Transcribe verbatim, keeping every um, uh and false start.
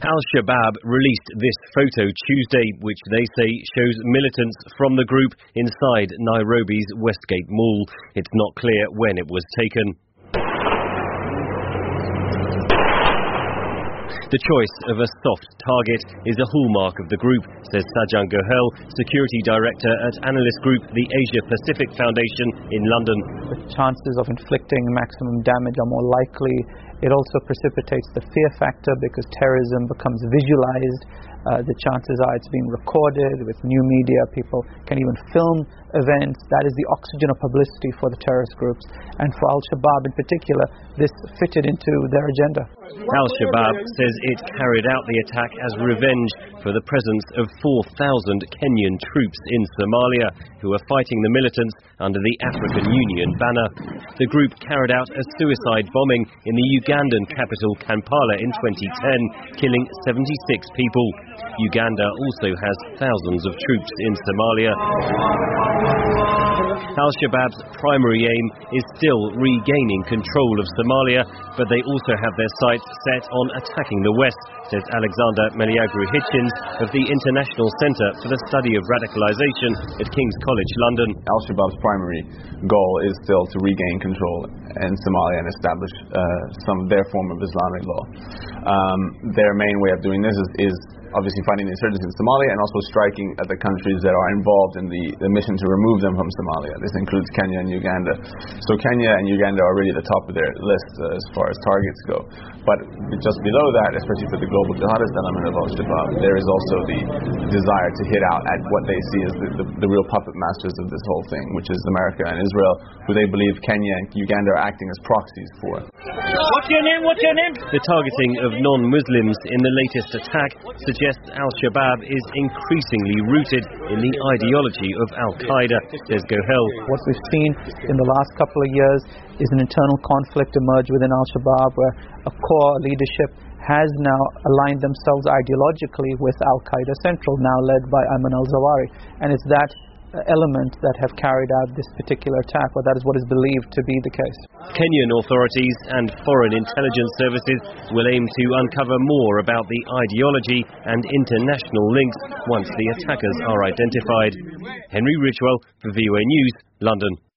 Al-Shabaab released this photo Tuesday, which they say shows militants from the group inside Nairobi's Westgate Mall. It's not clear when it was taken. The choice of a soft target is a hallmark of the group, says Sajan Gohel, Security Director at analyst group the Asia Pacific Foundation in London. The chances of inflicting maximum damage are more likely. It also precipitates the fear factor because terrorism becomes visualized. Uh, the chances are it's being recorded with new media. People can even film events. That is the oxygen of publicity for the terrorist groups. And for Al-Shabaab in particular, this fitted into their agenda. Al-Shabaab says it carried out the attack as revenge for the presence of four thousand Kenyan troops in Somalia who are fighting the militants under the African Union banner. The group carried out a suicide bombing in the Ugandan capital Kampala in twenty ten, killing seventy-six people. Uganda also has thousands of troops in Somalia. Al-Shabaab's primary aim is still regaining control of Somalia, but they also have their sights set on attacking the West, says Alexander Meliagru Hitchens of the International Centre for the Study of Radicalisation at King's College London. Al-Shabaab's primary goal is still to regain control in Somalia and establish uh, some of their form of Islamic law. Um, their main way of doing this is, is obviously fighting the insurgents in Somalia and also striking at the countries that are involved in the, the mission to remove them from Somalia. This includes Kenya and Uganda. So Kenya and Uganda are really at the top of their list uh, as far as targets go. But just below that, especially for the global jihadist element of Al-Shabaab, there is also the desire to hit out at what they see as the, the, the real puppet masters of this whole thing, which is America and Israel, who they believe Kenya and Uganda are acting as proxies for. What's your name? What's your name? The targeting of non-Muslims in the latest attack suggests Al-Shabaab is increasingly rooted in the ideology of Al-Qaeda, says Gohel. What we've seen in the last couple of years is an internal conflict emerge within Al-Shabaab where a core leadership has now aligned themselves ideologically with Al-Qaeda Central, now led by Ayman al-Zawahiri. And it's that element that have carried out this particular attack, or that is what is believed to be the case. Kenyan authorities and foreign intelligence services will aim to uncover more about the ideology and international links once the attackers are identified. Henry Richwell for V O A News, London.